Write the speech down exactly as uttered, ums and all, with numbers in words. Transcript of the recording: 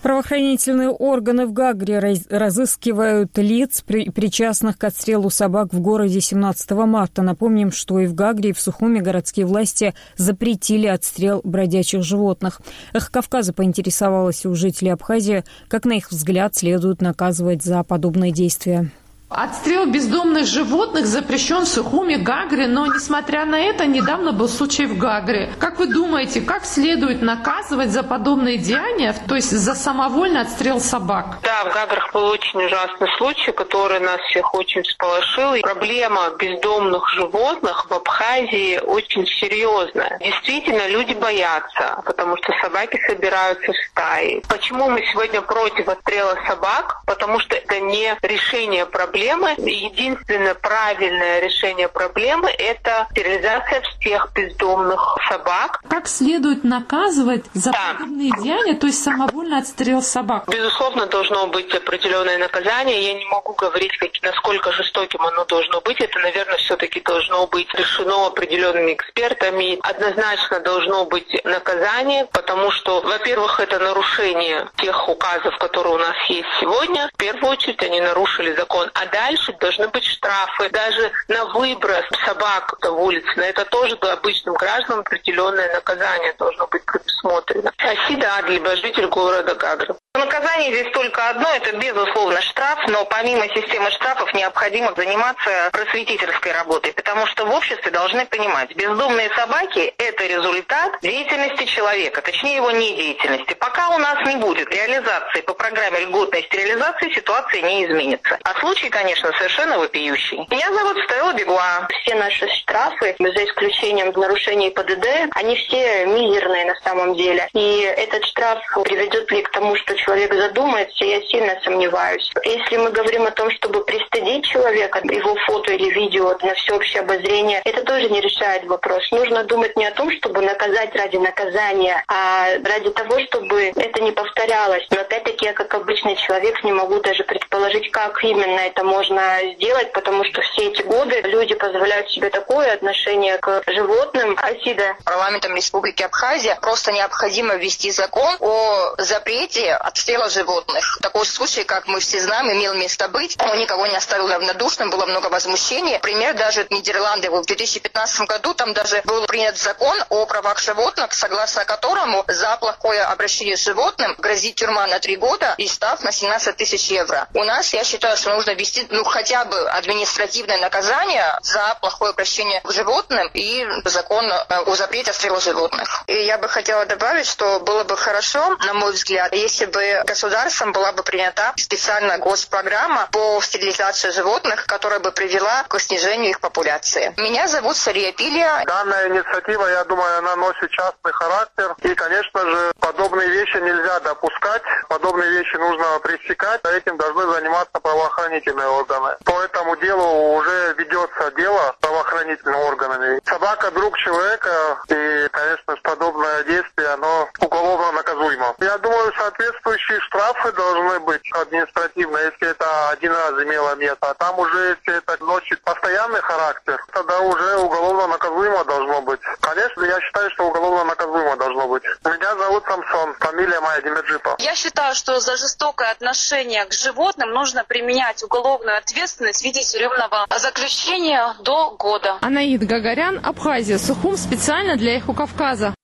Правоохранительные органы в Гагре разыскивают лиц, причастных к отстрелу собак в городе семнадцатого марта. Напомним, что и в Гагре, и в Сухуми городские власти запретили отстрел бродячих животных. «Эхо Кавказа» поинтересовалась у жителей Абхазии, как, на их взгляд, следует наказывать за подобные действия. Отстрел бездомных животных запрещен в Сухуми, Гагре, но, несмотря на это, недавно был случай в Гагре. Как вы думаете, как следует наказывать за подобные деяния, то есть за самовольный отстрел собак? Да, в Гаграх был очень ужасный случай, который нас всех очень всполошил. И проблема бездомных животных в Абхазии очень серьезная. Действительно, люди боятся, потому что собаки собираются в стаи. Почему мы сегодня против отстрела собак? Потому что это не решение проблемы. Единственное правильное решение проблемы – это стерилизация всех бездомных собак. Как следует наказывать за да. подобные деяния, то есть самовольно отстрел собак? Безусловно, должно быть определенное наказание. Я не могу говорить, насколько жестоким оно должно быть. Это, наверное, все-таки должно быть решено определенными экспертами. Однозначно должно быть наказание, потому что, во-первых, это нарушение тех указов, которые у нас есть сегодня. В первую очередь они нарушили закон. А дальше должны быть штрафы. Даже на выброс собак в улицу, на это тоже обычным гражданам определенное наказание должно быть предусмотрено. Асида Адлиба, житель города Гагры. Наказание здесь только одно, это безусловно штраф, но помимо системы штрафов необходимо заниматься просветительской работой, потому что в обществе должны понимать, бездомные собаки – это результат деятельности человека, точнее его недеятельности. Пока у нас не будет реализации по программе льготной стерилизации, ситуация не изменится. А случай, конечно, совершенно вопиющий. Меня зовут Стелла Бегуа. Все наши штрафы, за исключением нарушений ПДД, они все мизерные на самом деле. И этот штраф приведет ли к тому, что человек задумается, я сильно сомневаюсь. Если мы говорим о том, чтобы пристыдить человека, его фото или видео на всеобщее обозрение, это тоже не решает вопрос. Нужно думать не о том, чтобы наказать ради наказания, а ради того, чтобы это не повторялось. Но опять-таки я, как обычный человек, не могу даже предположить, как именно это можно сделать, потому что все эти годы люди позволяют себе такое отношение к животным. Асида. Парламентом Республики Абхазия просто необходимо ввести закон о запрете отстрела животных. Такой случай, как мы все знаем, имел место быть. Он никого не оставил равнодушным, было много возмущений. Пример даже Нидерланды в две тысячи пятнадцатом году, там даже был принят закон о правах животных, согласно которому за плохое обращение с животным грозит тюрьма на три года и штраф на семнадцать тысяч евро. У нас, я считаю, что нужно ввести ну, хотя бы административное наказание за плохое обращение к животным и закон о запрете отстрела животных. И я бы хотела добавить, что было бы хорошо, на мой взгляд, если бы государством была бы принята специальная госпрограмма по стерилизации животных, которая бы привела к снижению их популяции. Меня зовут Сария Пилия. Данная инициатива, я думаю, она носит частный характер. И, конечно же, подобные вещи нельзя допускать. Подобные вещи нужно пресекать. Этим должны заниматься правоохранительные органы. По этому делу уже ведется дело правоохранительными органами. Собака – друг человека. И, конечно, подобное действие, оно уголовно наказуемо. Я думаю, соответствующие штрафы должны быть административно, если это один раз имело место. А там уже, если это носит постоянный характер, тогда уже уголовно наказуемо должно быть. Конечно, я считаю, что уголовно наказуемо должно быть. Меня зовут Самсон, фамилия моя Демеджипа. Я считаю, что за жестокое отношение к животным нужно применять уголовную ответственность в виде тюремного заключения до года. Анаид Гагарян, Абхазия, Сухум, специально для «Эхо Кавказа».